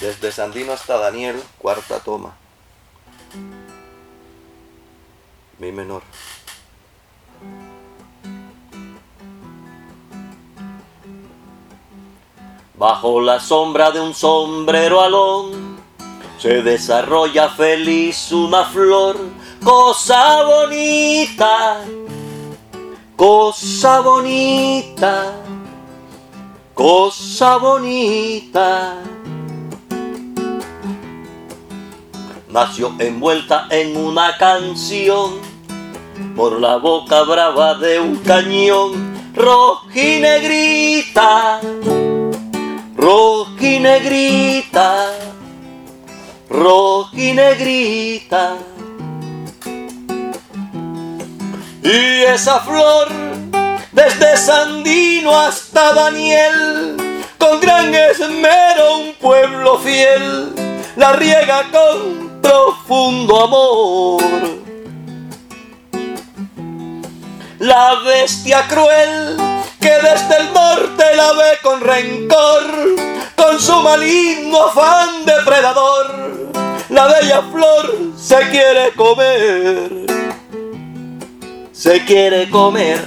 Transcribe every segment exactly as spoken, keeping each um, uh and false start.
Desde Sandino hasta Daniel, cuarta toma. Mi menor. Bajo la sombra de un sombrero alón se desarrolla feliz una flor, cosa bonita, cosa bonita, cosa bonita. Nació envuelta en una canción por la boca brava de un cañón, rojinegrita, rojinegrita, rojinegrita. Y esa flor, desde Sandino hasta Daniel, con gran esmero un pueblo fiel la riega con profundo amor. La bestia cruel que desde el norte la ve con rencor, con su maligno afán depredador, la bella flor se quiere comer, se quiere comer.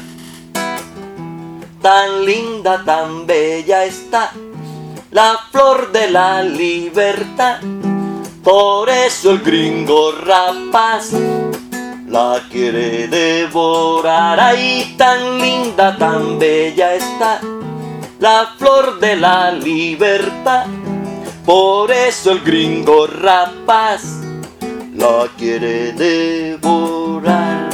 Tan linda, tan bella está la flor de la libertad, por eso el gringo rapaz la quiere devorar. Ahí tan linda, tan bella está la flor de la libertad, por eso el gringo rapaz la quiere devorar.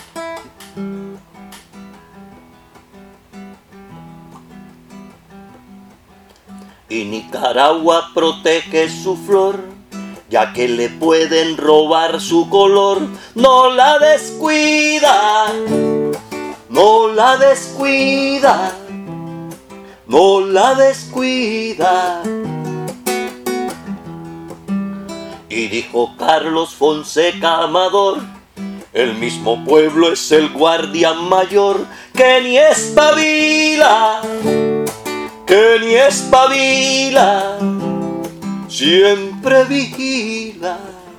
Y Nicaragua protege su flor, ya que le pueden robar su color. No la descuida, no la descuida, no la descuida. Y dijo Carlos Fonseca Amador, el mismo pueblo es el guardián mayor, que ni espabila, que ni espabila, siempre vigila.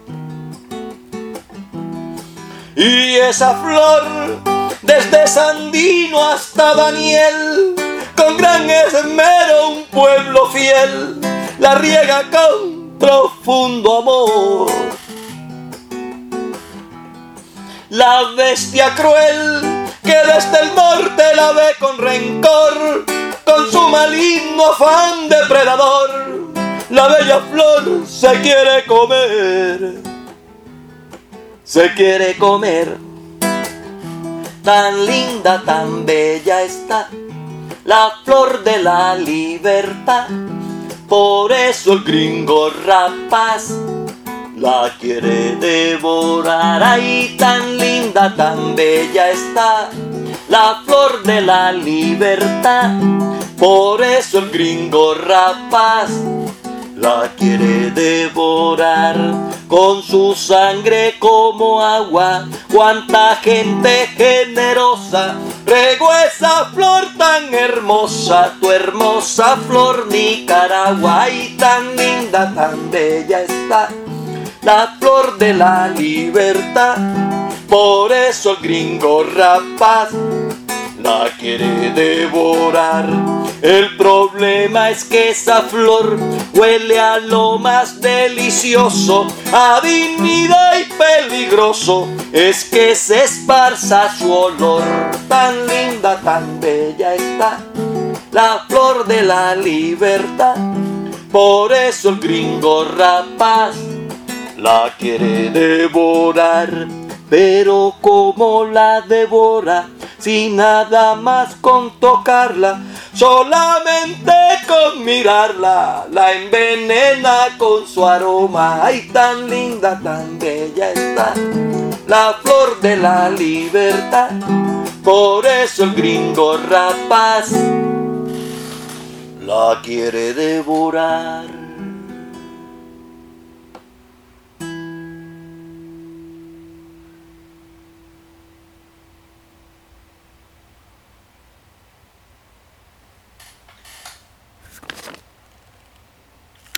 Y esa flor, desde Sandino hasta Daniel, con gran esmero un pueblo fiel la riega con profundo amor. La bestia cruel que desde el norte la ve con rencor, con su maligno afán depredador, la bella flor se quiere comer, se quiere comer. Tan linda, tan bella está la flor de la libertad, por eso el gringo rapaz la quiere devorar. Ahí tan linda, tan bella está la flor de la libertad, por eso el gringo rapaz la quiere devorar. Con su sangre como agua, cuánta gente generosa regó esa flor tan hermosa, tu hermosa flor Nicaragua. Y tan linda, tan bella está la flor de la libertad, por eso el gringo rapaz la quiere devorar. El problema es que esa flor huele a lo más delicioso, a dignidad y peligroso es que se esparza su olor. Tan linda, tan bella está la flor de la libertad, por eso el gringo rapaz la quiere devorar. Pero ¿cómo la devora? Si nada más con tocarla, solamente con mirarla, la envenena con su aroma. Ay, tan linda, tan bella está la flor de la libertad, por eso el gringo rapaz la quiere devorar.